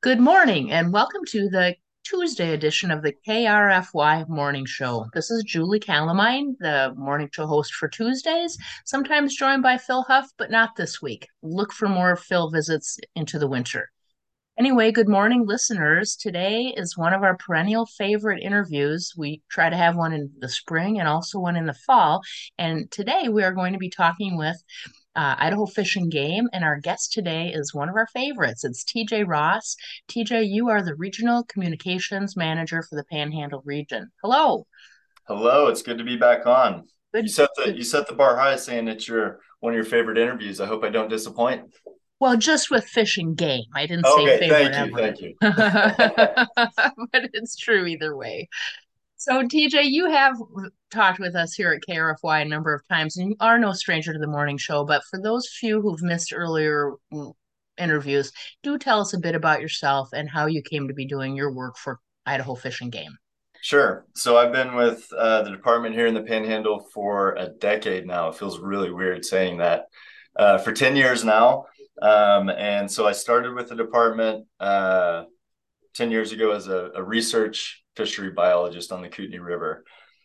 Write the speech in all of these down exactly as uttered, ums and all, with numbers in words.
Good morning and welcome to the Tuesday edition of the K R F Y Morning Show. This is Julie Calamine, the morning show host for Tuesdays, sometimes joined by Phil Huff, but not this week. Look for more Phil visits into the winter. Anyway, good morning, listeners. Today is one of our perennial favorite interviews. We try to have one in the spring and also one in the fall. And today we are going to be talking with uh, Idaho Fish and Game, and our guest today is one of our favorites. It's T J Ross. T J, you are the Regional Communications Manager for the Panhandle region. Hello. Hello, it's good to be back on. You Good. set the Good. you set the bar high saying it's your one of your favorite interviews. I hope I don't disappoint. Well, just with Fish and Game. I didn't say Okay, favorite thank you, ever. thank you. But it's true either way. So, T J, you have talked with us here at K R F Y a number of times, and you are no stranger to the morning show. But for those few who've missed earlier mm, interviews, do tell us a bit about yourself and how you came to be doing your work for Idaho Fish and Game. Sure. So I've been with uh, the department here in the Panhandle for a decade now. It feels really weird saying that. Uh, for ten years now. Um, and so I started with the department uh, ten years ago as a, a research fishery biologist on the Kootenai River.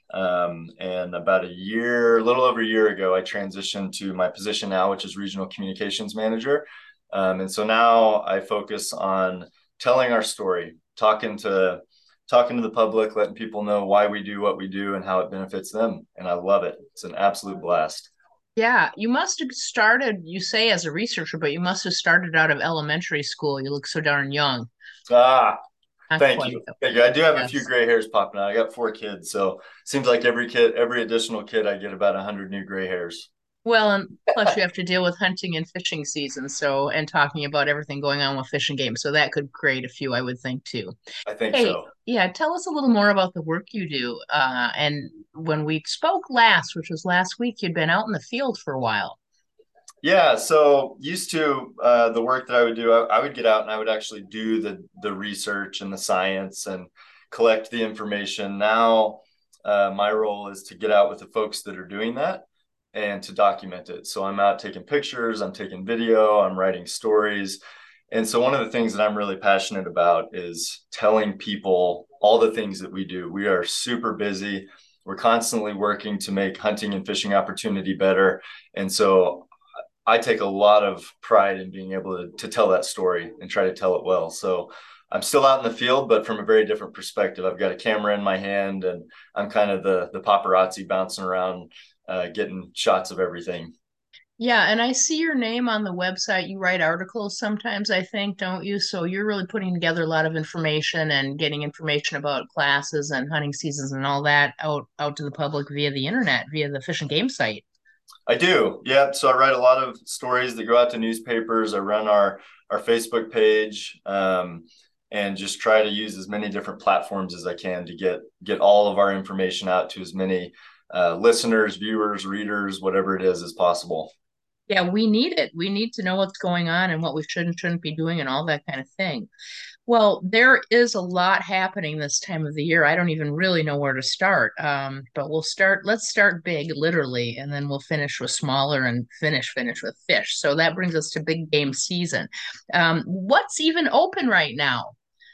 Um, and about a year, a little over a year ago, I transitioned to my position now, which is Regional Communications Manager. Um, and so now I focus on telling our story, talking to talking to the public, letting people know why we do what we do and how it benefits them. And I love it. It's an absolute blast. Yeah, you must have started, you say as a researcher, but you must have started out of elementary school. You look so darn young. Ah, Not thank quite, you. though. Thank you. I do have a few Yes. gray hairs popping out. I got four kids, so seems like every kid, every additional kid, I get about a hundred new gray hairs. Well, and plus you have to deal with hunting and fishing season, so and talking about everything going on with fishing games. So that could create a few, I would think too. I think Hey, so. yeah, tell us a little more about the work you do. Uh, and when we spoke last, which was last week, you'd been out in the field for a while. Yeah, so used to uh, the work that I would do, I, I would get out and I would actually do the the research and the science and collect the information. Now, uh, my role is to get out with the folks that are doing that and to document it. So I'm out taking pictures, I'm taking video, I'm writing stories. And so one of the things that I'm really passionate about is telling people all the things that we do. We are super busy. We're constantly working to make hunting and fishing opportunity better. And so I take a lot of pride in being able to, to tell that story and try to tell it well. So I'm still out in the field, but from a very different perspective. I've got a camera in my hand and I'm kind of the the paparazzi bouncing around, uh, getting shots of everything. Yeah, and I see your name on the website. You write articles sometimes, I think, don't you? So you're really putting together a lot of information and getting information about classes and hunting seasons and all that out out to the public via the internet, via the Fish and Game site. I do. Yep. So I write a lot of stories that go out to newspapers. I run our our Facebook page, um, and just try to use as many different platforms as I can to get get all of our information out to as many uh, listeners, viewers, readers, whatever it is, as possible. Yeah, we need it. We need to know what's going on and what we should and shouldn't be doing and all that kind of thing. Well, there is a lot happening this time of the year. I don't even really know where to start. Um, but we'll start, let's start big, literally, and then we'll finish with smaller and finish, finish with fish. So that brings us to big game season. Um, what's even open right now?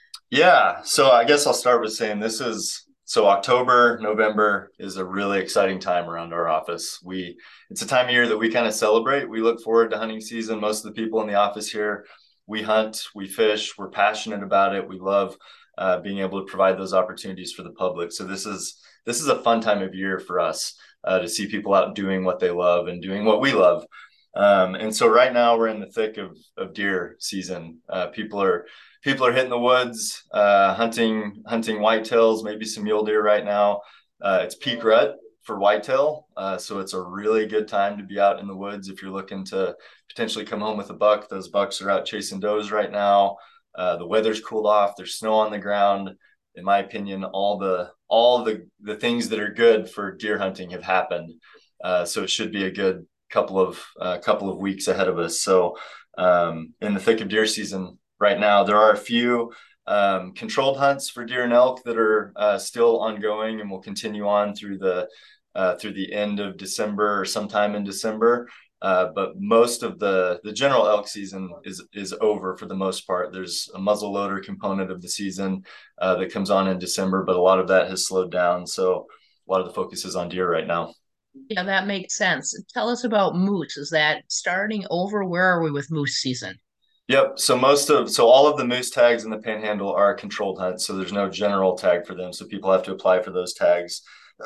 Yeah. So I guess I'll start with saying this is so October, November is a really exciting time around our office. We it's a time of year that we kind of celebrate. We look forward to hunting season. Most of the people in the office here, we hunt, we fish, we're passionate about it. We love uh, being able to provide those opportunities for the public. So this is this is a fun time of year for us uh, to see people out doing what they love and doing what we love. Um, and so right now we're in the thick of, of deer season. Uh, people are people are hitting the woods, uh, hunting hunting whitetails, maybe some mule deer right now. Uh, it's peak rut for whitetail, uh, so it's a really good time to be out in the woods if you're looking to potentially come home with a buck. Those bucks are out chasing does right now. Uh, the weather's cooled off. There's snow on the ground. In my opinion, all the all the the things that are good for deer hunting have happened. Uh, so it should be a good couple of uh, couple of weeks ahead of us. So um, in the thick of deer season right now, there are a few um, controlled hunts for deer and elk that are uh, still ongoing and will continue on through the uh, through the end of December or sometime in December. Uh, but most of the the general elk season is is over for the most part. There's a muzzle loader component of the season uh, that comes on in December, but a lot of that has slowed down. So a lot of the focus is on deer right now. Yeah, that makes sense. Tell us about moose. Is that starting over? Where are we with moose season? Yep. So most of so all of the moose tags in the Panhandle are controlled hunts. So there's no general tag for them. So people have to apply for those tags.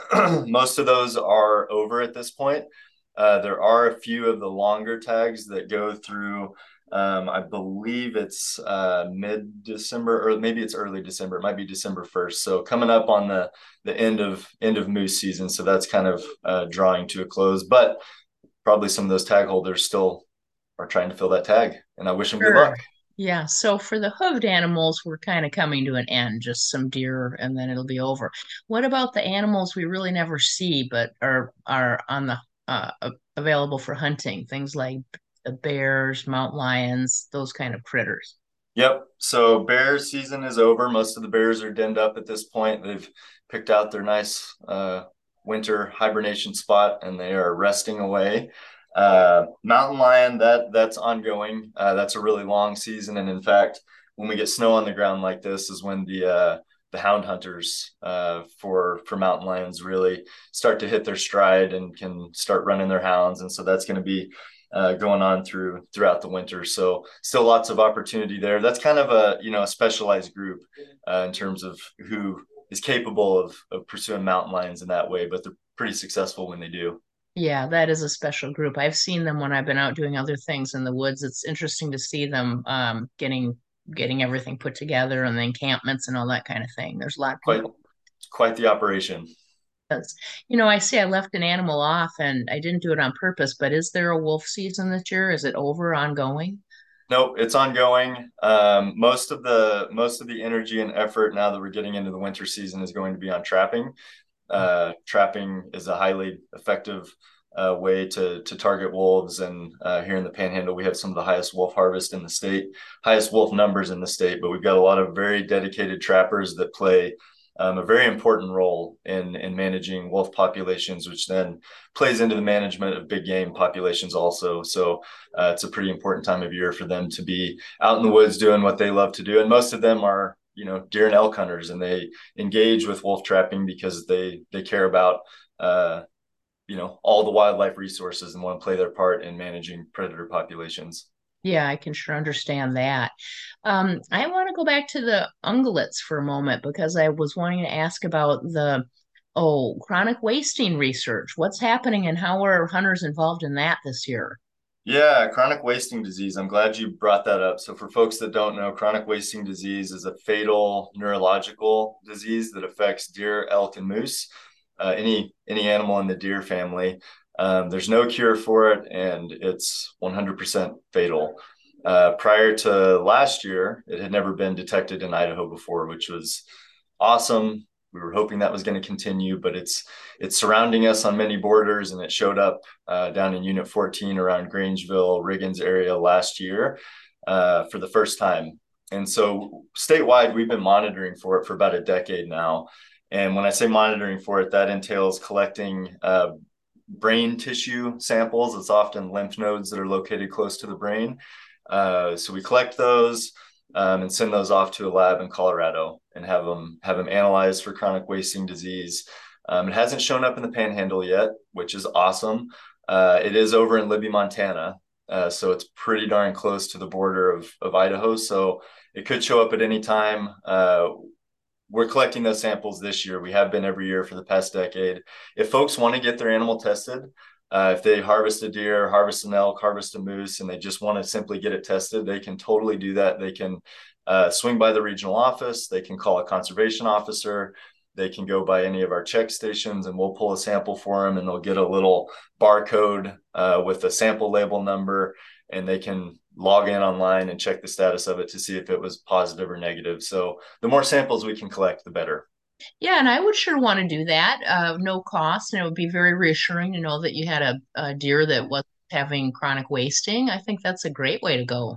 Most of those are over at this point. Uh, there are a few of the longer tags that go through. Um, I believe it's uh, mid December, or maybe it's early December. It might be December first. So coming up on the the end of end of moose season. So that's kind of uh, drawing to a close. But probably some of those tag holders still are trying to fill that tag, and I wish them good Sure. luck. Yeah, so for the hooved animals, we're kind of coming to an end, just some deer, and then it'll be over. What about the animals we really never see, but are are on the uh, a- available for hunting? Things like the bears, mountain lions, those kind of critters. Yep. So bear season is over. Most of the bears are denned up at this point. They've picked out their nice uh, winter hibernation spot and they are resting away. Uh, mountain lion, that that's ongoing. Uh, that's a really long season, and in fact, when we get snow on the ground like this, is when the uh, the hound hunters uh, for for mountain lions really start to hit their stride and can start running their hounds, and so that's going to be uh, going on through throughout the winter. So still lots of opportunity there. That's kind of a you know a specialized group uh, in terms of who is capable of of pursuing mountain lions in that way, but they're pretty successful when they do. Yeah, that is a special group. I've seen them when I've been out doing other things in the woods. It's interesting to see them um, getting getting everything put together and the encampments and all that kind of thing. There's a lot of Quite people. quite the operation. That's, you know, I say I left an animal off and I didn't do it on purpose, but is there a wolf season this year? Is it over, ongoing? Nope, it's ongoing. Um, most of the most of the energy and effort now that we're getting into the winter season is going to be on trapping. Uh, trapping is a highly effective uh, way to to target wolves, and uh, here in the Panhandle, we have some of the highest wolf harvest in the state, highest wolf numbers in the state. But we've got a lot of very dedicated trappers that play um, a very important role in in managing wolf populations, which then plays into the management of big game populations also. So uh, it's a pretty important time of year for them to be out in the woods doing what they love to do, and most of them are you know deer and elk hunters, and they engage with wolf trapping because they they care about uh, you know all the wildlife resources and want to play their part in managing predator populations. Yeah, I can sure understand that. Um, I want to go back to the ungulates for a moment because I was wanting to ask about the, oh, chronic wasting research. What's happening and how are hunters involved in that this year? Yeah, chronic wasting disease. I'm glad you brought that up. So, for folks that don't know, chronic wasting disease is a fatal neurological disease that affects deer, elk, and moose, uh, any any animal in the deer family. Um, there's no cure for it, and it's one hundred percent fatal. Uh, prior to last year, it had never been detected in Idaho before, which was awesome. We were hoping that was going to continue, but it's it's surrounding us on many borders, and it showed up uh, down in Unit fourteen around Grangeville, Riggins area last year uh, for the first time. And so statewide, we've been monitoring for it for about a decade now. And when I say monitoring for it, that entails collecting uh, brain tissue samples. It's often lymph nodes that are located close to the brain. Uh, so we collect those um, and send those off to a lab in Colorado and have them have them analyzed for chronic wasting disease. Um, it hasn't shown up in the Panhandle yet, which is awesome. Uh, it is over in Libby, Montana, uh, so it's pretty darn close to the border of of Idaho. So it could show up at any time. Uh, we're collecting those samples this year. We have been every year for the past decade. If folks want to get their animal tested, uh, if they harvest a deer, harvest an elk, harvest a moose, and they just want to simply get it tested, they can totally do that. They can uh, swing by the regional office. They can call a conservation officer. They can go by any of our check stations, and we'll pull a sample for them, and they'll get a little barcode uh, with a sample label number, and they can log in online and check the status of it to see if it was positive or negative. So the more samples we can collect, the better. Yeah, and I would sure want to do that. Uh, no cost, and it would be very reassuring to know that you had a, a deer that was having chronic wasting. I think that's a great way to go.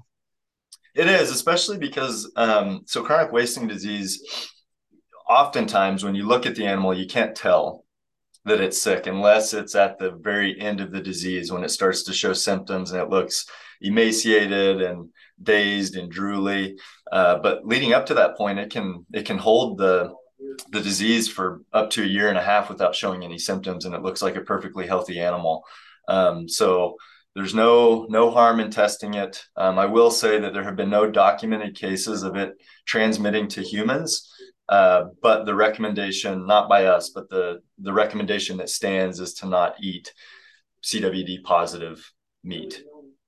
It is, especially because um, so chronic wasting disease, oftentimes when you look at the animal, you can't tell that it's sick, unless it's at the very end of the disease when it starts to show symptoms and it looks emaciated and dazed and drooly. Uh, but leading up to that point, it can it can hold the the disease for up to a year and a half without showing any symptoms, and it looks like a perfectly healthy animal. Um, so there's no no harm in testing it. Um, I will say that there have been no documented cases of it transmitting to humans. Uh, but the recommendation, not by us, but the the recommendation that stands is to not eat C W D positive meat.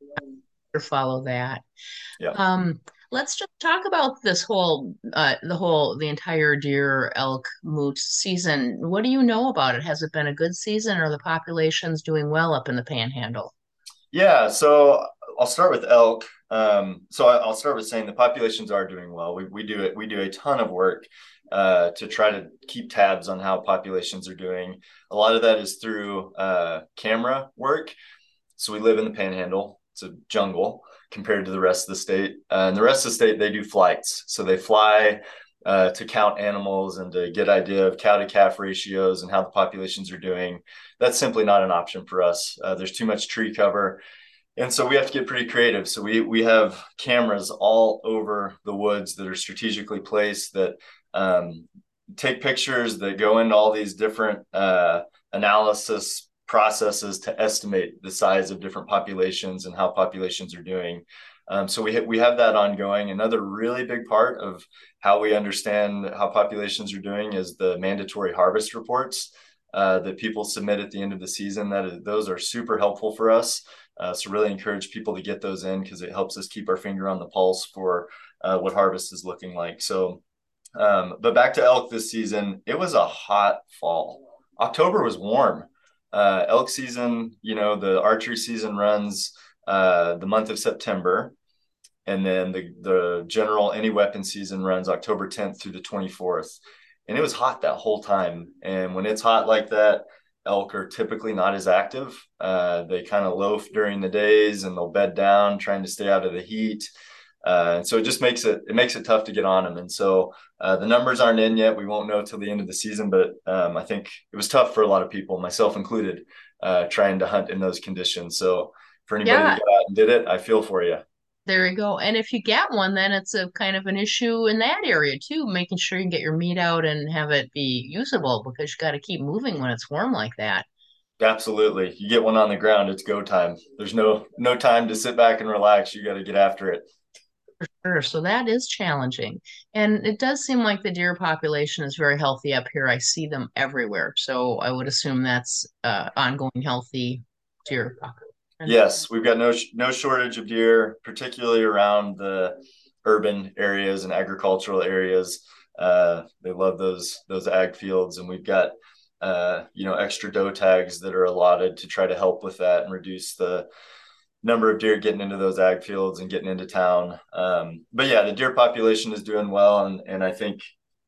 Or follow that. Yeah. Um, let's just talk about this whole, uh, the whole, the entire deer, elk, moose season. What do you know about it? Has it been a good season, or the population's doing well up in the Panhandle? Yeah, so I'll start with elk. Um, so I, will start with saying the populations are doing well. We we do it. We do a ton of work uh, to try to keep tabs on how populations are doing. A lot of that is through uh, camera work. So we live in the Panhandle. It's a jungle compared to the rest of the state. Uh, and the rest of the state, they do flights. So they fly uh, to count animals and to get idea of cow to calf ratios and how the populations are doing. That's simply not an option for us. Uh, there's too much tree cover. And so we have to get pretty creative. So we we have cameras all over the woods that are strategically placed that um, take pictures, that go into all these different uh, analysis processes to estimate the size of different populations and how populations are doing. Um, so we ha- we have that ongoing. Another really big part of how we understand how populations are doing is the mandatory harvest reports uh, that people submit at the end of the season. That is, those are super helpful for us. Uh, so really encourage people to get those in, because it helps us keep our finger on the pulse for uh, what harvest is looking like. So, um, but back to elk this season, it was a hot fall. October was warm. Uh, elk season, you know, the archery season runs uh, the month of September. And then the, the general any weapon season runs October tenth through the twenty-fourth. And it was hot that whole time. And when it's hot like that, elk are typically not as active. Uh, they kind of loaf during the days and they'll bed down trying to stay out of the heat. Uh, and so it just makes it, it makes it tough to get on them. And so uh, the numbers aren't in yet. We won't know till the end of the season, but um, I think it was tough for a lot of people, myself included, uh, trying to hunt in those conditions. So for anybody Yeah, that got out and did it, I feel for you. there you go. And if you get one, then it's a kind of an issue in that area too, making sure you can get your meat out and have it be usable, because you got to keep moving when it's warm like that. Absolutely. You get one on the ground, it's go time. There's no no time to sit back and relax. You got to get after it. Sure. So that is challenging. And it does seem like the deer population is very healthy up here. I see them everywhere. So I would assume that's uh, ongoing healthy deer population. Yes, we've got no no shortage of deer, particularly around the urban areas and agricultural areas. Uh, they love those those ag fields, and we've got uh, you know extra doe tags that are allotted to try to help with that and reduce the number of deer getting into those ag fields and getting into town. Um, but yeah, the deer population is doing well, and and I think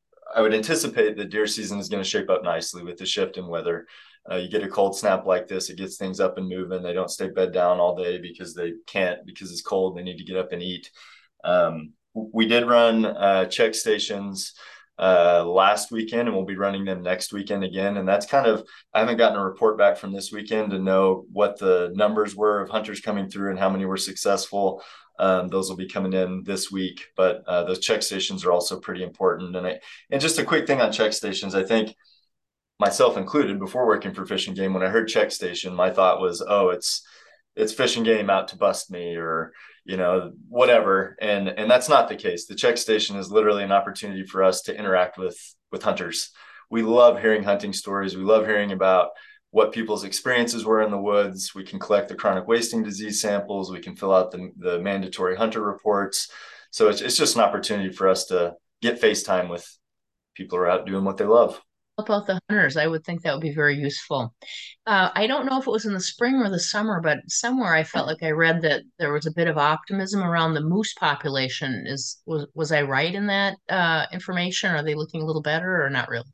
I would anticipate that deer season is going to shape up nicely with the shift in weather. Uh, you get a cold snap like this, it gets things up and moving. They don't stay bed down all day because they can't, because it's cold. They need to get up and eat. Um, we did run uh, check stations uh, last weekend, and we'll be running them next weekend again. And that's kind of, I haven't gotten a report back from this weekend to know what the numbers were of hunters coming through and how many were successful. Um, those will be coming in this week, but uh, those check stations are also pretty important. And I, and just a quick thing on check stations, I think myself included, before working for Fish and Game, when I heard check station, my thought was, oh, it's it's Fish and Game out to bust me, or you know whatever. And and that's not the case. The check station is literally an opportunity for us to interact with with hunters. We love hearing hunting stories. We love hearing about what people's experiences were in the woods. We can collect the chronic wasting disease samples. We can fill out the, the mandatory hunter reports. So it's, it's just an opportunity for us to get FaceTime with people who are out doing what they love. About the hunters, I would think that would be very useful. Uh, I don't know if it was in the spring or the summer, but somewhere I felt like I read that there was a bit of optimism around the moose population. Is was was I right in that uh, information? Are they looking a little better or not really?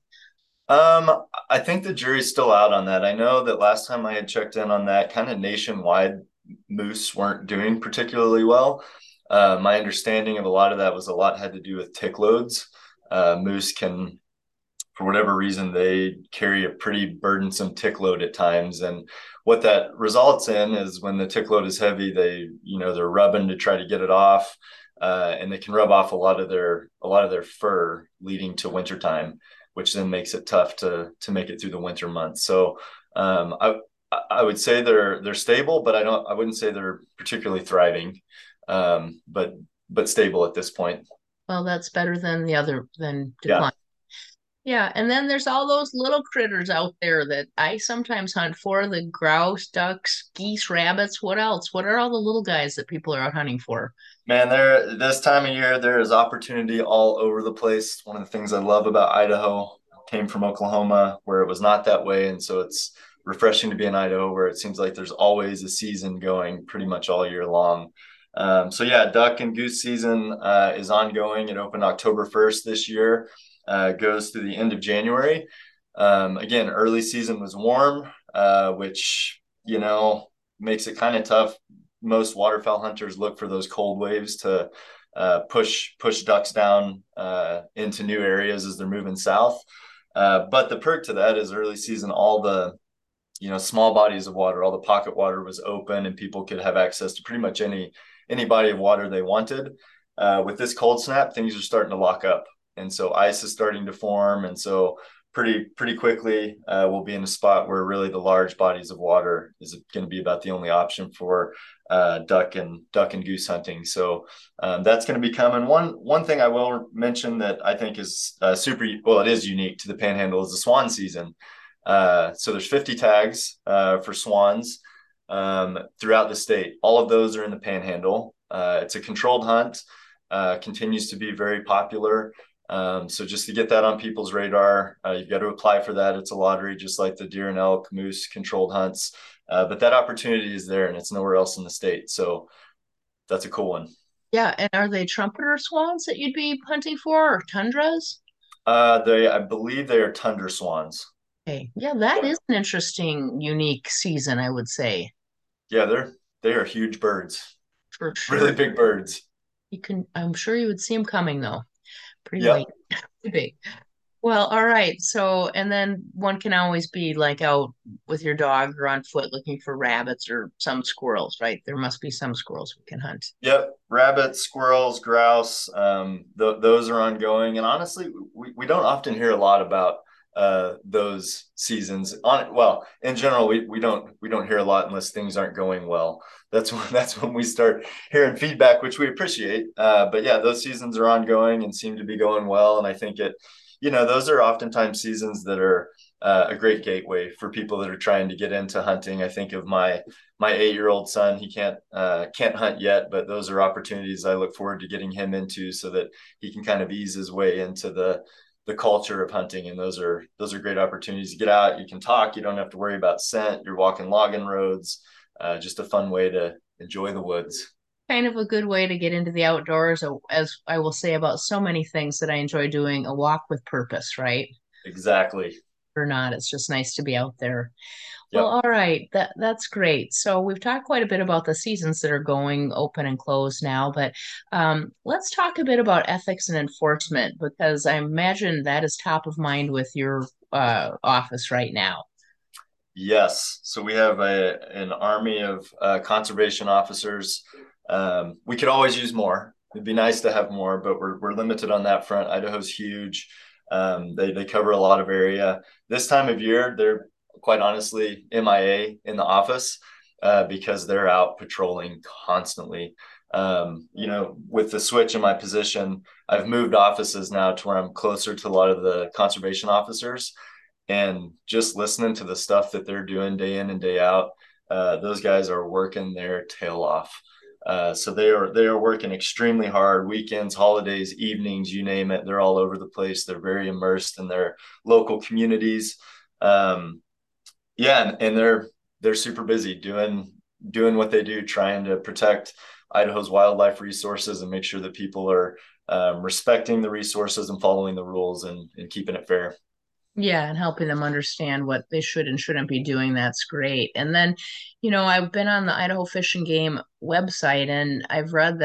Um, I think the jury's still out on that. I know that last time I had checked in on that, kind of nationwide, moose weren't doing particularly well. Uh, my understanding of a lot of that was a lot had to do with tick loads. Uh, moose can for whatever reason, they carry a pretty burdensome tick load at times. And what that results in is when the tick load is heavy, they, you know, they're rubbing to try to get it off. Uh, and they can rub off a lot of their a lot of their fur leading to wintertime, which then makes it tough to to make it through the winter months. So um, I I would say they're they're stable, but I don't I wouldn't say they're particularly thriving, um, but but stable at this point. Well, that's better than the other than Yeah. decline. Yeah, and then there's all those little critters out there that I sometimes hunt for, the grouse, ducks, geese, rabbits. What else? What are all the little guys that people are out hunting for? Man, there this time of year there is opportunity all over the place. One of the things I love about Idaho, came from Oklahoma where it was not that way, and so it's refreshing to be in Idaho where it seems like there's always a season going pretty much all year long. Um, so yeah, duck and goose season uh, is ongoing. It opened October first this year, uh, goes through the end of January. Um, again, early season was warm, uh, which you know makes it kind of tough. Most waterfowl hunters look for those cold waves to uh, push push ducks down uh, into new areas as they're moving south. Uh, but the perk to that is early season, all the you know small bodies of water, all the pocket water was open, and people could have access to pretty much any any body of water they wanted. Uh, with this cold snap, things are starting to lock up, and so ice is starting to form, and so pretty pretty quickly uh, we'll be in a spot where really the large bodies of water is going to be about the only option for uh, duck and duck and goose hunting. So um, that's going to be coming. One one thing I will mention that I think is uh, super well, it is unique to the Panhandle is the swan season. Uh, so there's fifty tags uh, for swans um, throughout the state. All of those are in the Panhandle. Uh, it's a controlled hunt, uh, continues to be very popular. Um, so just to get that on people's radar, uh, you've got to apply for that. It's a lottery, just like the deer and elk, moose controlled hunts. Uh, but that opportunity is there, and it's nowhere else in the state. So that's a cool one. Yeah, and are they trumpeter swans that you'd be hunting for, or tundras? Uh, they, I believe, they are tundra swans. Okay, yeah, that Yeah, is an interesting, unique season, I would say, yeah, they're they are huge birds, for really sure. big birds. You can, I'm sure you would see them coming though, pretty late, Yep. pretty big. Well, all right. So, and then one can always be like out with your dog or on foot looking for rabbits or some squirrels, right? There must be some squirrels we can hunt. Yep, rabbits, squirrels, grouse, um, th- those are ongoing. And honestly, we, we don't often hear a lot about uh, those seasons. On well, in general, we, we don't we don't hear a lot unless things aren't going well. That's when that's when we start hearing feedback, which we appreciate. Uh, but yeah, those seasons are ongoing and seem to be going well. And I think it, you know, those are oftentimes seasons that are uh, a great gateway for people that are trying to get into hunting. I think of my my eight year old son. He can't uh, can't hunt yet, but those are opportunities I look forward to getting him into so that he can kind of ease his way into the the culture of hunting. And those are those are great opportunities to get out. You can talk. You don't have to worry about scent. You're walking logging roads. Uh, just a fun way to enjoy the woods. Kind of a good way to get into the outdoors, uh, as I will say about so many things that I enjoy doing, a walk with purpose, right? Exactly. Or not, it's just nice to be out there. Well, Yep. all right, that that's great. So we've talked quite a bit about the seasons that are going open and closed now, but um, let's talk a bit about ethics and enforcement because I imagine that is top of mind with your uh, office right now. Yes. So we have a an army of uh, conservation officers. Um, we could always use more. It'd be nice to have more, but we're we're limited on that front. Idaho's huge. Um, they they cover a lot of area. This time of year, they're quite honestly M I A in the office uh, because they're out patrolling constantly. Um, you know, with the switch in my position, I've moved offices now to where I'm closer to a lot of the conservation officers, and just listening to the stuff that they're doing day in and day out, uh, those guys are working their tail off. Uh, so they are they are working extremely hard, weekends, holidays, evenings, you name it. They're all over the place. They're very immersed in their local communities. Um, yeah, and, and they're they're super busy doing doing what they do, trying to protect Idaho's wildlife resources and make sure that people are um, respecting the resources and following the rules and, and keeping it fair. Yeah, and helping them understand what they should and shouldn't be doing. That's great. And then, you know, I've been on the Idaho Fish and Game website and I've read that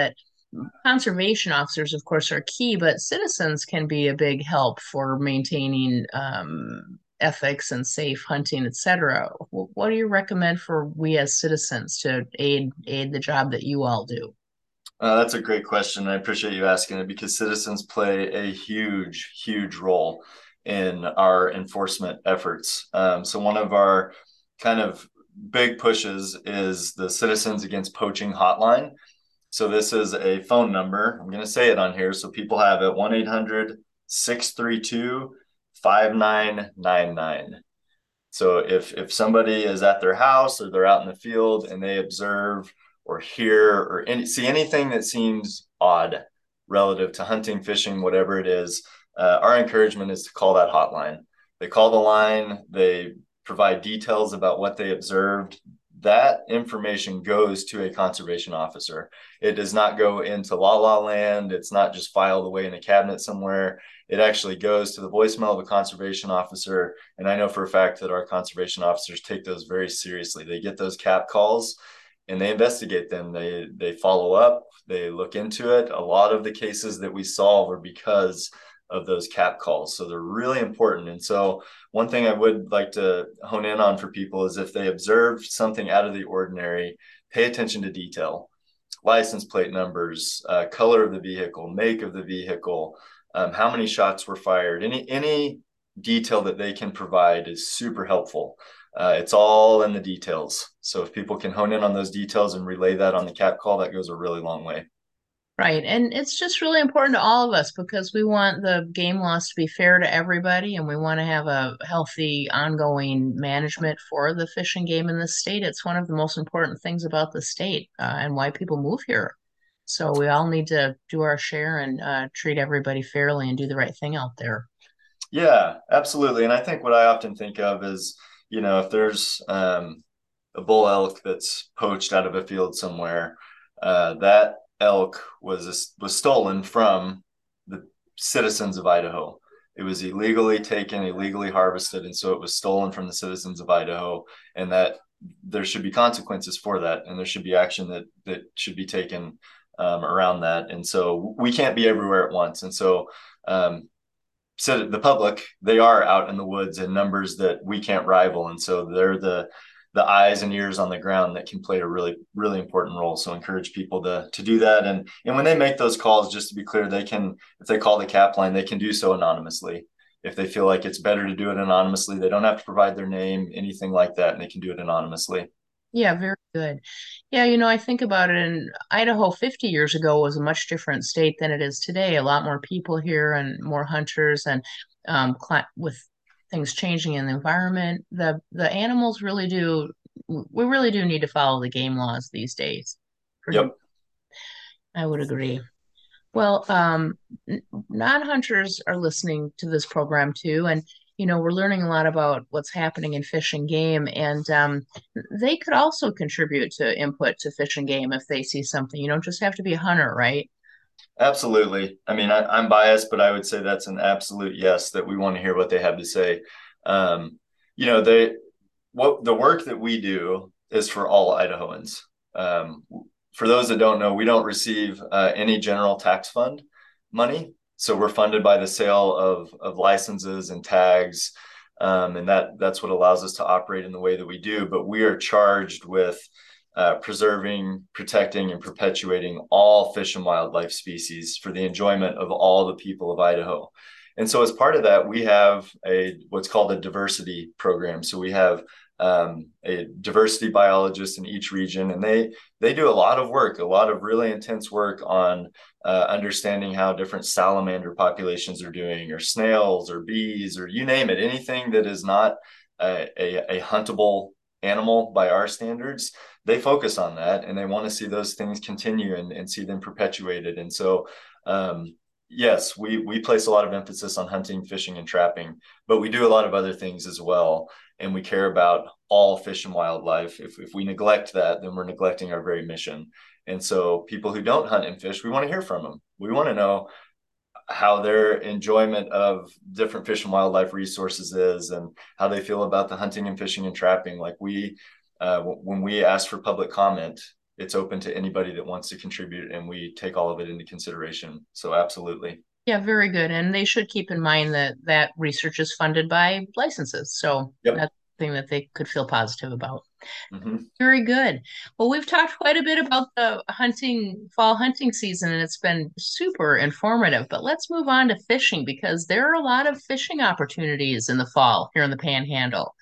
conservation officers, of course, are key, but citizens can be a big help for maintaining um, ethics and safe hunting, et cetera. What do you recommend for we as citizens to aid aid the job that you all do? Uh, that's a great question. I appreciate you asking it because citizens play a huge, huge role in our enforcement efforts. Um, so one of our kind of big pushes is the Citizens Against Poaching Hotline. So this is a phone number. I'm going to say it on here so people have it: one eight hundred, six three two, five nine nine nine. So if if somebody is at their house or they're out in the field and they observe or hear or any, see anything that seems odd relative to hunting, fishing, whatever it is, uh, our encouragement is to call that hotline. They call the line, they provide details about what they observed. That information goes to a conservation officer. It does not go into la la land. It's not just filed away in a cabinet somewhere. It actually goes to the voicemail of a conservation officer. And I know for a fact that our conservation officers take those very seriously. They get those cap calls and they investigate them. They they follow up, they look into it. A lot of the cases that we solve are because of those cap calls. So they're really important. And so one thing I would like to hone in on for people is if they observe something out of the ordinary, pay attention to detail: license plate numbers, uh, color of the vehicle, make of the vehicle, um, how many shots were fired. Any any detail that they can provide is super helpful. Uh, it's all in the details. So if people can hone in on those details and relay that on the cap call, that goes a really long way. Right. And it's just really important to all of us because we want the game laws to be fair to everybody and we want to have a healthy ongoing management for the fish and game in the state. It's one of the most important things about the state uh, and why people move here. So we all need to do our share and uh, treat everybody fairly and do the right thing out there. Yeah, absolutely. And I think what I often think of is, you know, if there's um, a bull elk that's poached out of a field somewhere, uh, that elk was was stolen from the citizens of Idaho. It was illegally taken, illegally harvested, and so it was stolen from the citizens of Idaho. And that there should be consequences for that, and there should be action that that should be taken um, around that. And so we can't be everywhere at once. And so um, so the public, they are out in the woods in numbers that we can't rival, and so they're the the eyes and ears on the ground that can play a really really important role. So encourage people to to do that. And and when they make those calls, just to be clear, they can, if they call the cap line, they can do so anonymously. If they feel like it's better to do it anonymously, they don't have to provide their name, anything like that, and they can do it anonymously. Yeah, very good. Yeah, you know, I think about it, and Idaho fifty years ago was a much different state than it is today. A lot more people here and more hunters, and um, cli with things changing in the environment, the the animals really do. We really do need to follow the game laws these days. Yep. I would agree. Well, um, n- non-hunters are listening to this program too, and you know we're learning a lot about what's happening in fish and game, and um, they could also contribute to input to fish and game if they see something. You don't just have to be a hunter, right? Absolutely. I mean, I, I'm biased, but I would say that's an absolute yes, that we want to hear what they have to say. Um, you know, they what the work that we do is for all Idahoans. Um, for those that don't know, we don't receive uh, any general tax fund money. So we're funded by the sale of of licenses and tags. Um, and that that's what allows us to operate in the way that we do. But we are charged with uh, preserving, protecting, and perpetuating all fish and wildlife species for the enjoyment of all the people of Idaho. And so, as part of that, we have a what's called a diversity program. So we have um, a diversity biologist in each region, and they they do a lot of work, a lot of really intense work on uh, understanding how different salamander populations are doing, or snails, or bees, or you name it, anything that is not a, a, a huntable animal by our standards. They focus on that, and they want to see those things continue and, and see them perpetuated. And so, um, yes, we we place a lot of emphasis on hunting, fishing, and trapping, but we do a lot of other things as well. And we care about all fish and wildlife. If, if we neglect that, then we're neglecting our very mission. And so people who don't hunt and fish, we want to hear from them. We want to know how their enjoyment of different fish and wildlife resources is, and how they feel about the hunting and fishing and trapping. Like we, uh, when we ask for public comment, it's open to anybody that wants to contribute, and we take all of it into consideration. So absolutely. Yeah, very good. And they should keep in mind that that research is funded by licenses. So Yep. that's something that they could feel positive about. Mm-hmm. Very good. Well, we've talked quite a bit about the hunting, fall hunting season, and it's been super informative. But let's move on to fishing because there are a lot of fishing opportunities in the fall here in the Panhandle.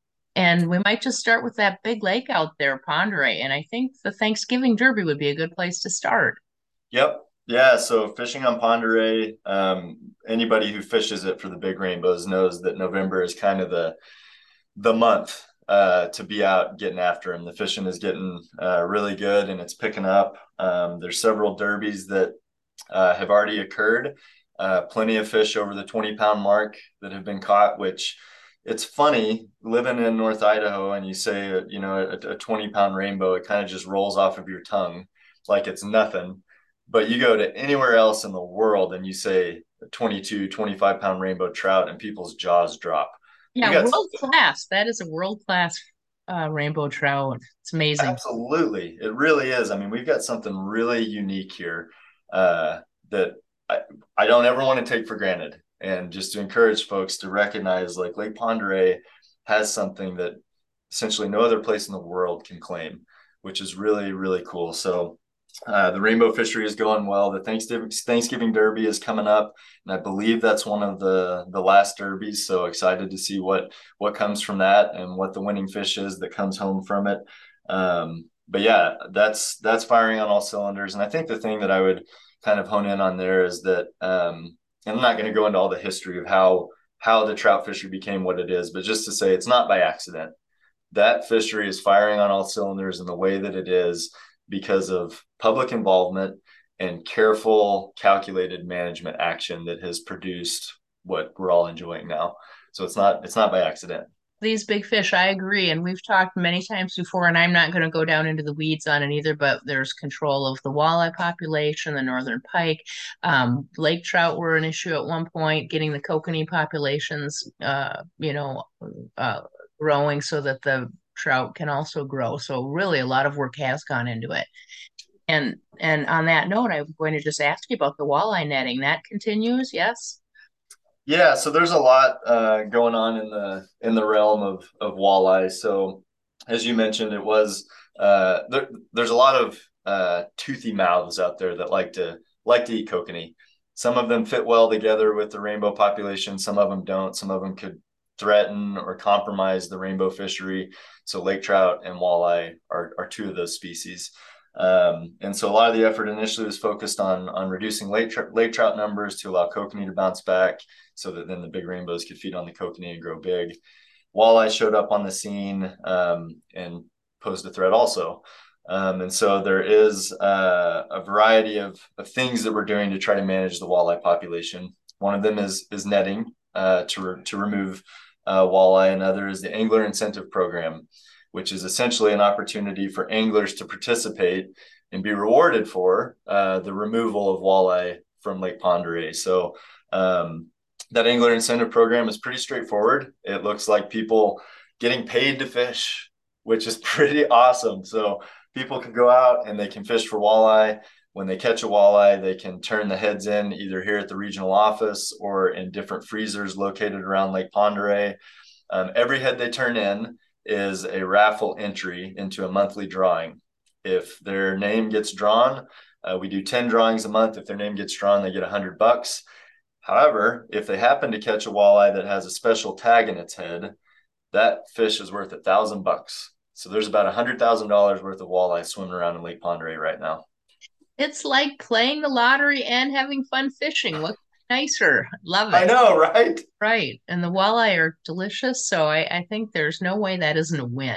And we might just start with that big lake out there, Pondere. And I think the Thanksgiving Derby would be a good place to start. Yep. Yeah. So fishing on Pend Oreille, um, anybody who fishes it for the big rainbows knows that November is kind of the the month uh, to be out getting after them. The fishing is getting uh, really good and it's picking up. Um, there's several derbies that uh, have already occurred. Uh, plenty of fish over the twenty pound mark that have been caught, which it's funny living in North Idaho and you say, you know, a, a twenty pound rainbow, it kind of just rolls off of your tongue like it's nothing. But you go to anywhere else in the world and you say a twenty-two, twenty-five pound rainbow trout and people's jaws drop. We Yeah, got world class. That is a world class uh, rainbow trout. It's amazing. absolutely. It really is. I mean, we've got something really unique here uh, that I, I don't ever want to take for granted. And just to encourage folks to recognize like Lake Pend Oreille has something that essentially no other place in the world can claim, which is really, really cool. So uh, the rainbow fishery is going well. The Thanksgiving Thanksgiving Derby is coming up, and I believe that's one of the the last derbies. So excited to see what what comes from that and what the winning fish is that comes home from it. Um, but yeah, that's that's firing on all cylinders. And I think the thing that I would kind of hone in on there is that, um, and I'm not going to go into all the history of how how the trout fishery became what it is, but just to say it's not by accident. That fishery is firing on all cylinders in the way that it is because of public involvement and careful, calculated management action that has produced what we're all enjoying now. So it's not it's not by accident. These big fish, I agree. And we've talked many times before, and I'm not going to go down into the weeds on it either, but there's control of the walleye population, the northern pike. Um, lake trout were an issue at one point, getting the kokanee populations, uh, you know, uh, growing so that the trout can also grow. So really a lot of work has gone into it. And and on that note, I'm going to just ask you about the walleye netting. That continues, yes? Yeah, so there's a lot uh, going on in the in the realm of of walleye. So as you mentioned, it was uh, there, there's a lot of uh, toothy mouths out there that like to like to eat kokanee. Some of them fit well together with the rainbow population. Some of them don't. Some of them could threaten or compromise the rainbow fishery. So lake trout and walleye are are two of those species. Um, and so a lot of the effort initially was focused on on reducing lake, tr- lake trout numbers to allow kokanee to bounce back so that then the big rainbows could feed on the kokanee and grow big. Walleye showed up on the scene um, and posed a threat also. Um, and so there is uh, a variety of, of things that we're doing to try to manage the walleye population. One of them is, is netting uh, to, re- to remove uh, walleye. Another is the Angler Incentive Program, which is essentially an opportunity for anglers to participate and be rewarded for uh, the removal of walleye from Lake Pend Oreille. So um, that Angler Incentive Program is pretty straightforward. It looks like people getting paid to fish, which is pretty awesome. So people can go out and they can fish for walleye. When they catch a walleye, they can turn the heads in either here at the regional office or in different freezers located around Lake Pend Oreille. Um, every head they turn in is a raffle entry into a monthly drawing. If their name gets drawn, uh, we do ten drawings a month. If their name gets drawn, they get a hundred bucks. However, if they happen to catch a walleye that has a special tag in its head, that fish is worth a thousand bucks. So there's about a hundred thousand dollars worth of walleye swimming around in Lake Pend Oreille right now. It's like playing the lottery and having fun fishing. What nicer? Love I it. know, right? Right. And the walleye are delicious. So I, I think there's no way that isn't a win.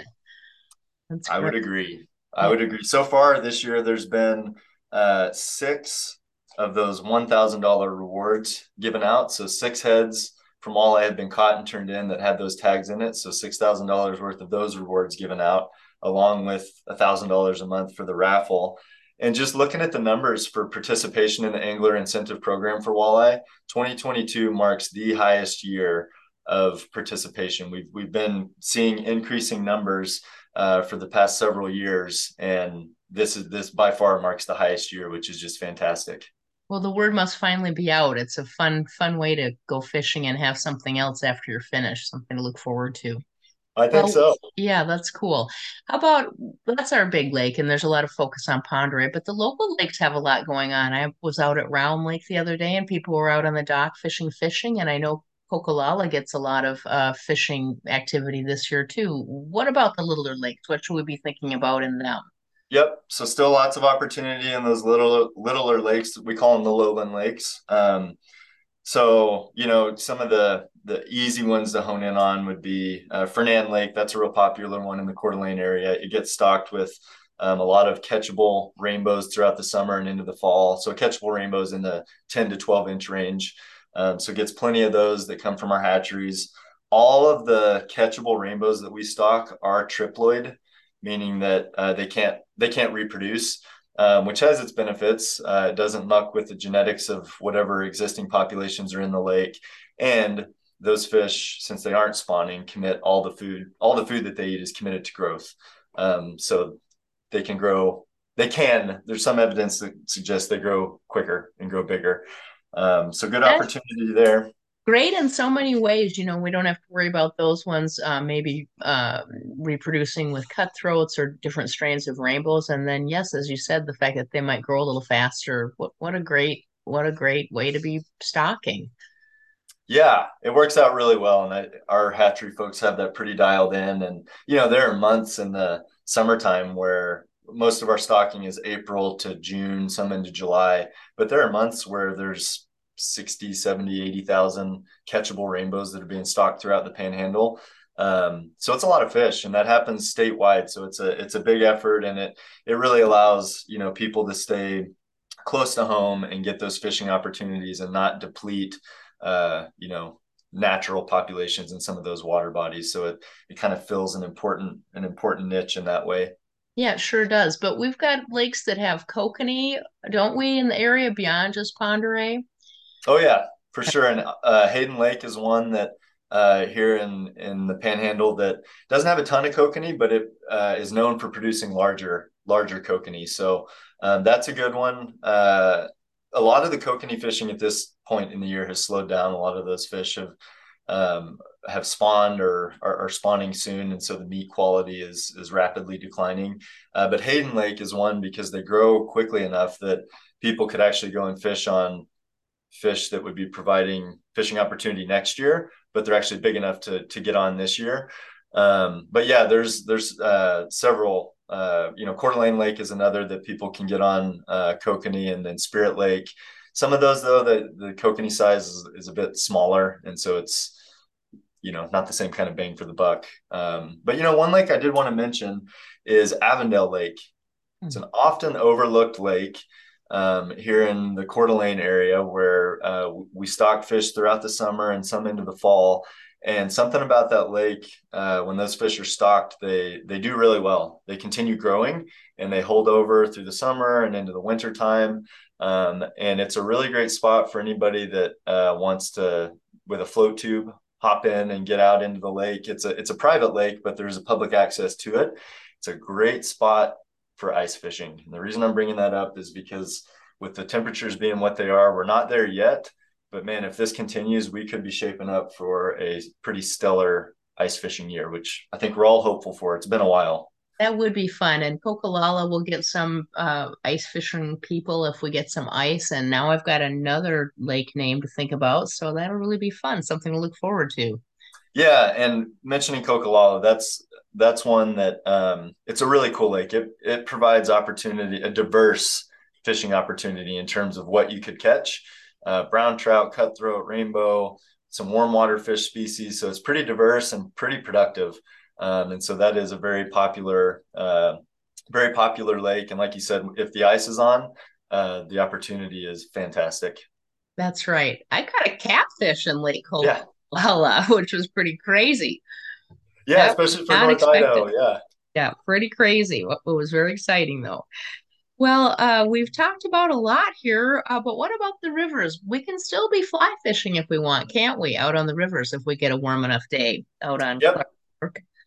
That's I great. would agree. I would agree. So far this year, there's been uh, six of those one thousand dollars rewards given out. So six heads from all I have been caught and turned in that had those tags in it. So six thousand dollars worth of those rewards given out, along with one thousand dollars a month for the raffle. And just looking at the numbers for participation in the Angler Incentive Program for walleye, twenty twenty-two marks the highest year of participation. We've, we've been seeing increasing numbers uh, for the past several years. And this is this by far marks the highest year, which is just fantastic. Well, the word must finally be out. It's a fun, fun way to go fishing and have something else after you're finished, something to look forward to. I think Well, so. yeah, that's cool. How about that's our big lake, and there's a lot of focus on Pond Oreille, but the local lakes have a lot going on. I was out at Round Lake the other day, and people were out on the dock fishing, fishing, and I know Coquilala gets a lot of uh, fishing activity this year too. What about the littler lakes? What should we be thinking about in them? Yep. So still lots of opportunity in those little littler lakes. We call them the lowland lakes. Um, so you know, some of the the easy ones to hone in on would be uh, Fernand Lake. That's a real popular one in the Coeur d'Alene area. It gets stocked with um, a lot of catchable rainbows throughout the summer and into the fall. So catchable rainbows in the ten to twelve inch range. Um, so it gets plenty of those that come from our hatcheries. All of the catchable rainbows that we stock are triploid, meaning that uh, they can't they can't reproduce, um, which has its benefits. Uh, it doesn't muck with the genetics of whatever existing populations are in the lake, and those fish, since they aren't spawning, commit all the food all the food that they eat is committed to growth. Um, so they can grow. They can. There's some evidence that suggests they grow quicker and grow bigger. Um, so good That's opportunity there. great in so many ways. You know, we don't have to worry about those ones uh, maybe uh, reproducing with cutthroats or different strains of rainbows. And then, yes, as you said, the fact that they might grow a little faster. What what a great what a great way to be stocking. Yeah, it works out really well, and I, our hatchery folks have that pretty dialed in. And you know, there are months in the summertime where most of our stocking is April to June, some into July, but there are months where there's sixty, seventy, eighty thousand catchable rainbows that are being stocked throughout the panhandle. Um, so it's a lot of fish, and that happens statewide. So it's a it's a big effort, and it it really allows, you know, people to stay close to home and get those fishing opportunities and not deplete uh, you know, natural populations in some of those water bodies. So it it kind of fills an important an important niche in that way. Yeah, it sure does. But we've got lakes that have kokanee, don't we, in the area beyond just Pond Oreille? Oh yeah, for sure. And uh, Hayden Lake is one that uh, here in in the Panhandle that doesn't have a ton of kokanee, but it uh, is known for producing larger larger kokanee. So um, that's a good one. Uh, a lot of the kokanee fishing at this point in the year has slowed down. A lot of those fish have um, have spawned or are, are spawning soon, and so the meat quality is is rapidly declining. Uh, but Hayden Lake is one because they grow quickly enough that people could actually go and fish on fish that would be providing fishing opportunity next year, but they're actually big enough to to get on this year. Um, but yeah, there's there's uh, several. Uh, you know, Coeur d'Alene Lake is another that people can get on uh, kokanee, and then Spirit Lake. Some of those though, the the kokanee size is, is a bit smaller, and so it's you know not the same kind of bang for the buck. Um, but you know, one lake I did want to mention is Avondale Lake. It's an often overlooked lake um, here in the Coeur d'Alene area where uh, we stock fish throughout the summer and some into the fall. And something about that lake, uh, when those fish are stocked, they they do really well. They continue growing and they hold over through the summer and into the winter time. Um, and it's a really great spot for anybody that uh, wants to, with a float tube, hop in and get out into the lake. It's a it's a private lake, but there's a public access to it. It's a great spot for ice fishing. And the reason I'm bringing that up is because with the temperatures being what they are, we're not there yet. But man, if this continues, we could be shaping up for a pretty stellar ice fishing year, which I think we're all hopeful for. It's been a while. That would be fun. And Coquilala will get some uh, ice fishing people if we get some ice. And now I've got another lake name to think about. So that'll really be fun, something to look forward to. Yeah, and mentioning Coquilala, that's that's one that um, it's a really cool lake. It it provides opportunity, a diverse fishing opportunity in terms of what you could catch. Uh, brown trout, cutthroat, rainbow, some warm water fish species. So it's pretty diverse and pretty productive. Um, and so that is a very popular, uh, very popular lake. And like you said, if the ice is on, uh, the opportunity is fantastic. That's right. I caught a catfish in Lake Yeah, Coquilala, which was pretty crazy. yeah, That was especially for not North expected. Idaho. Yeah. Yeah, pretty crazy. It was very exciting, though. Well, uh, we've talked about a lot here, uh, but what about the rivers? We can still be fly fishing if we want, can't we? Out on the rivers if we get a warm enough day out on Yep. Clark.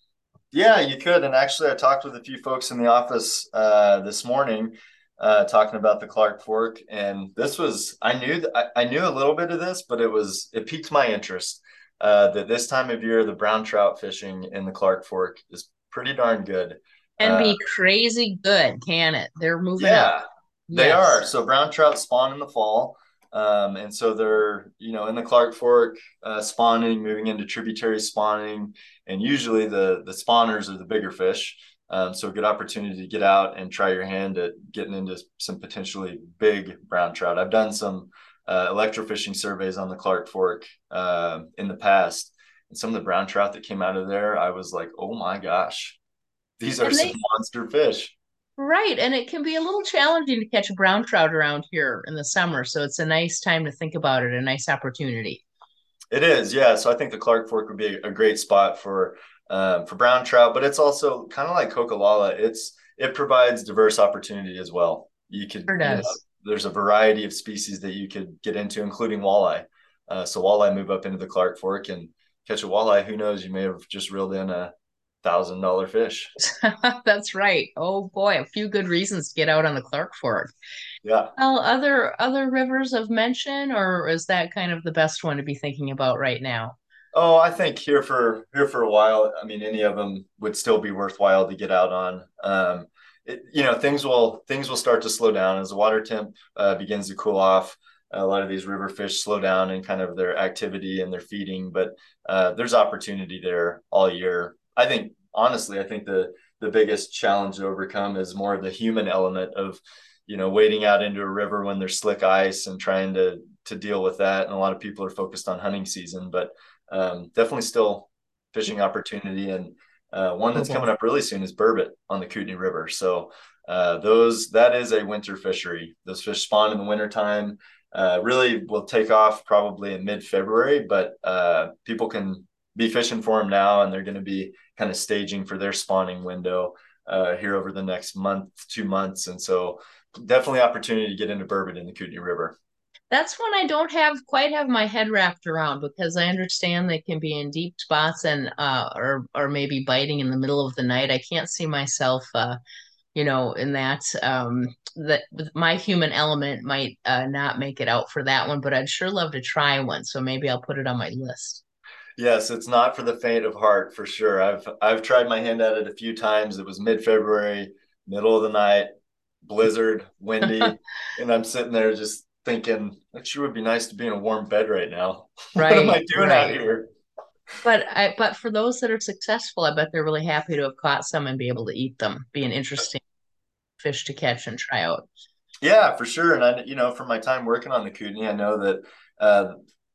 Yeah, you could. And actually, I talked with a few folks in the office uh, this morning, uh, talking about the Clark Fork, and this was I knew th- I, I knew a little bit of this, but it was it piqued my interest uh, that this time of year the brown trout fishing in the Clark Fork is pretty darn good. And Uh, be crazy good, can it? They're moving up. yeah, they are. Yes. So brown trout spawn in the fall. Um, and so they're, you know, in the Clark Fork, uh, spawning, moving into tributary spawning, and usually the the spawners are the bigger fish. Um, so a good opportunity to get out and try your hand at getting into some potentially big brown trout. I've done some uh, electrofishing surveys on the Clark Fork uh, in the past, and some of the brown trout that came out of there, I was like, oh my gosh, these are And some they, monster fish. right. And it can be a little challenging to catch a brown trout around here in the summer. So it's a nice time to think about it, a nice opportunity. It is, yeah. So I think the Clark Fork would be a great spot for um, for brown trout, but it's also kind of like Coquilala. It's it provides diverse opportunity as well. You could, Sure you know, does. there's a variety of species that you could get into, including walleye. Uh, so walleye move up into the Clark Fork and catch a walleye. Who knows? You may have just reeled in a thousand dollar fish. That's right. Oh boy, a few good reasons to get out on the Clark Fork. Yeah. Well, other other rivers of mention, or is that kind of the best one to be thinking about right now? Oh, I think here for here for a while. I mean, any of them would still be worthwhile to get out on. Um, it, you know, things will things will start to slow down as the water temp uh, begins to cool off. A lot of these river fish slow down in kind of their activity and their feeding, but uh, there's opportunity there all year. I think honestly, I think the the biggest challenge to overcome is more of the human element of, you know, wading out into a river when there's slick ice and trying to to deal with that. And a lot of people are focused on hunting season, but um, definitely still fishing opportunity. And uh, one that's coming up really soon is burbot on the Kootenai River. So uh, those that is a winter fishery. Those fish spawn in the wintertime. Uh, really will take off probably in mid-February, but uh, people can be fishing for them now, and they're going to be kind of staging for their spawning window uh, here over the next month, two months. And so definitely opportunity to get into burbot in the Kootenai River. That's one I don't have quite have my head wrapped around because I understand they can be in deep spots and uh or or maybe biting in the middle of the night. I can't see myself uh you know in that um that my human element might uh not make it out for that one, but I'd sure love to try one. So maybe I'll put it on my list. Yes, it's not for the faint of heart for sure. I've I've tried my hand at it a few times. It was mid-February, middle of the night, blizzard, windy, and I'm sitting there just thinking, it sure would be nice to be in a warm bed right now. What am Right, I doing out right. here? But I but for those that are successful, I bet they're really happy to have caught some and be able to eat them. Be an interesting fish to catch and try out. Yeah, for sure. And I, you know, from my time working on the Kootenai, I know that uh,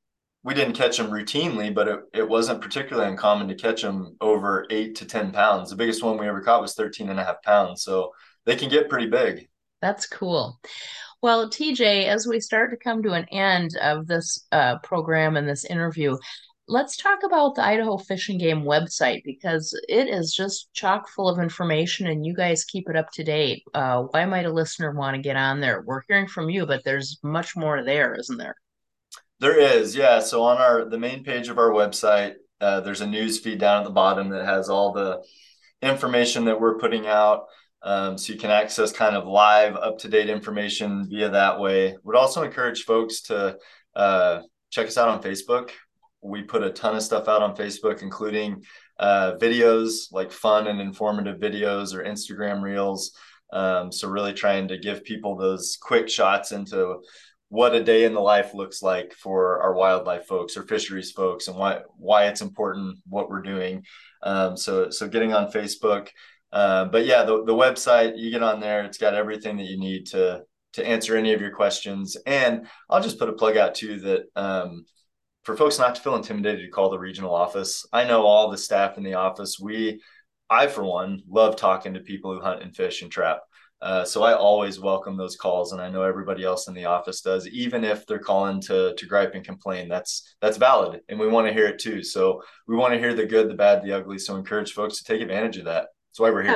we didn't catch them routinely, but it, it wasn't particularly uncommon to catch them over eight to ten pounds. The biggest one we ever caught was thirteen and a half pounds. So they can get pretty big. That's cool. Well, T J, as we start to come to an end of this uh, program and this interview, let's talk about the Idaho Fish and Game website because it is just chock full of information and you guys keep it up to date. Uh, why might a listener want to get on there? We're hearing from you, but there's much more there, isn't there? There is, yeah. So on our the main page of our website, uh, there's a news feed down at the bottom that has all the information that we're putting out. Um, so you can access kind of live, up to date information via that way. Would also encourage folks to uh, check us out on Facebook. We put a ton of stuff out on Facebook, including uh, videos like fun and informative videos or Instagram reels. Um, so really trying to give people those quick shots into what a day in the life looks like for our wildlife folks or fisheries folks and why why it's important what we're doing. Um, so so getting on Facebook. Uh, but yeah, the, the website, you get on there, it's got everything that you need to to answer any of your questions. And I'll just put a plug out too that um, for folks not to feel intimidated to call the regional office. I know all the staff in the office. We, I for one, love talking to people who hunt and fish and trap. Uh, so I always welcome those calls, and I know everybody else in the office does, even if they're calling to to gripe and complain. That's that's valid, and we want to hear it too. So we want to hear the good, the bad, the ugly. So encourage folks to take advantage of that. That's why we're Yeah. here.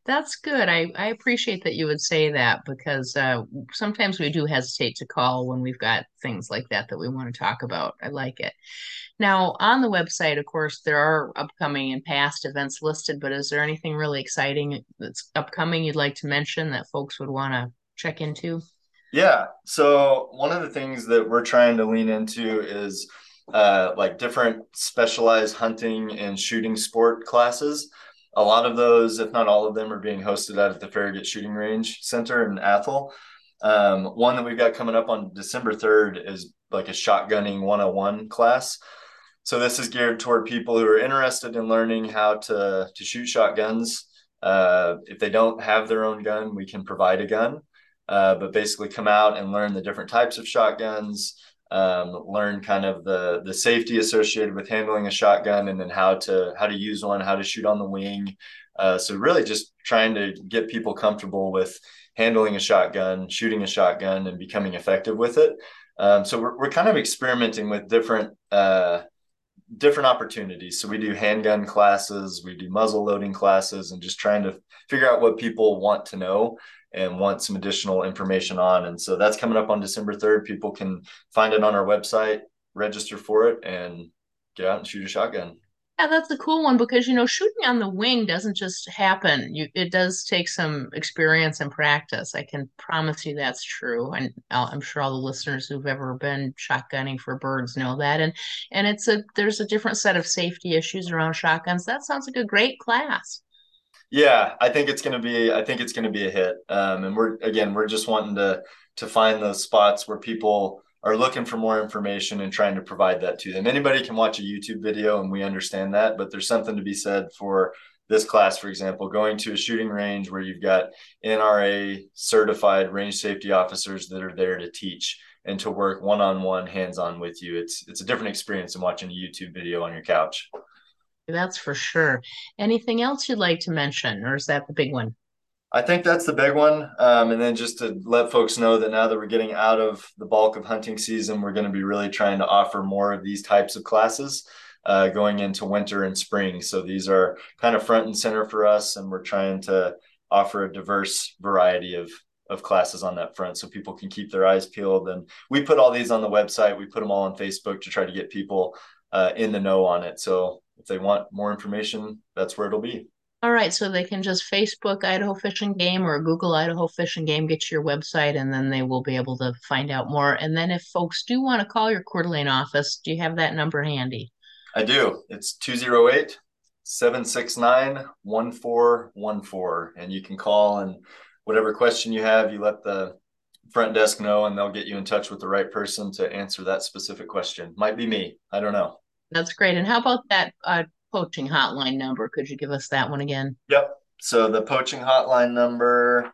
That's good. I, I appreciate that you would say that because uh, sometimes we do hesitate to call when we've got things like that that we want to talk about. I like it. Now, on the website, of course, there are upcoming and past events listed, but is there anything really exciting that's upcoming you'd like to mention that folks would want to check into? Yeah. So one of the things that we're trying to lean into is uh, like different specialized hunting and shooting sport classes. A lot of those, if not all of them, are being hosted out at the Farragut Shooting Range Center in Athol. Um, one that we've got coming up on December third is like a shotgunning one oh one class. So this is geared toward people who are interested in learning how to to shoot shotguns. Uh, if they don't have their own gun, we can provide a gun. Uh, but basically come out and learn the different types of shotguns, um, learn kind of the the safety associated with handling a shotgun, and then how to how to use one, how to shoot on the wing. Uh, so really just trying to get people comfortable with handling a shotgun, shooting a shotgun, and becoming effective with it. Um, so we're, we're kind of experimenting with different uh, different opportunities. So we do handgun classes, we do muzzle loading classes, and just trying to figure out what people want to know and want some additional information on. And so that's coming up on December third. People can find it on our website, register for it, and get out and shoot a shotgun. Yeah, that's a cool one because you know shooting on the wing doesn't just happen. You it does take some experience and practice. I can promise you that's true, and I'll- I'm sure all the listeners who've ever been shotgunning for birds know that. And and it's a there's a different set of safety issues around shotguns. That sounds like a great class. Yeah, I think it's going to be. I think it's going to be a hit. Um, and we're again, we're just wanting to to find those spots where people are looking for more information and trying to provide that to them. Anybody can watch a YouTube video, and we understand that. But there's something to be said for this class, for example, going to a shooting range where you've got N R A certified range safety officers that are there to teach and to work one on one, hands on with you. It's it's a different experience than watching a YouTube video on your couch. That's for sure. Anything else you'd like to mention, or is that the big one? I think that's the big one. Um, and then just to let folks know that now that we're getting out of the bulk of hunting season, we're going to be really trying to offer more of these types of classes uh, going into winter and spring. So these are kind of front and center for us, and we're trying to offer a diverse variety of of classes on that front so people can keep their eyes peeled. And we put all these on the website. We put them all on Facebook to try to get people uh, in the know on it. So if they want more information, that's where it'll be. All right, so they can just Facebook Idaho Fish and Game or Google Idaho Fish and Game, get to your website, and then they will be able to find out more. And then if folks do want to call your Coeur d'Alene office, do you have that number handy? I do. It's two oh eight, seven six nine, one four one four. And you can call, and whatever question you have, you let the front desk know, and they'll get you in touch with the right person to answer that specific question. Might be me. I don't know. That's great. And how about that uh, poaching hotline number? Could you give us that one again? Yep. So the poaching hotline number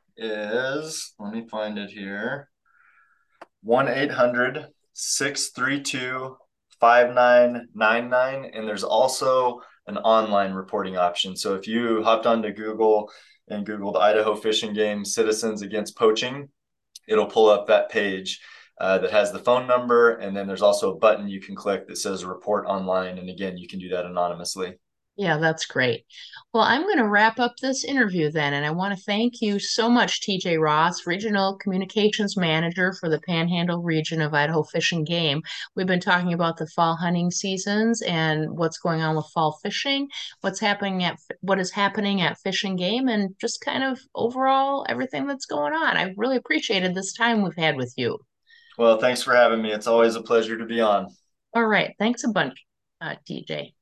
is, let me find it here, one eight hundred, six three two, five nine nine nine. And there's also an online reporting option. So if you hopped onto Google and Googled Idaho Fish and Game Citizens Against Poaching, it'll pull up that page uh, that has the phone number. And then there's also a button you can click that says report online. And again, you can do that anonymously. Yeah, that's great. Well, I'm going to wrap up this interview then, and I want to thank you so much, T J Ross, Regional Communications Manager for the Panhandle region of Idaho Fish and Game. We've been talking about the fall hunting seasons and what's going on with fall fishing, what's happening at what is happening at Fish and Game, and just kind of overall everything that's going on. I really appreciated this time we've had with you. Well, thanks for having me. It's always a pleasure to be on. All right, thanks a bunch, uh, T J.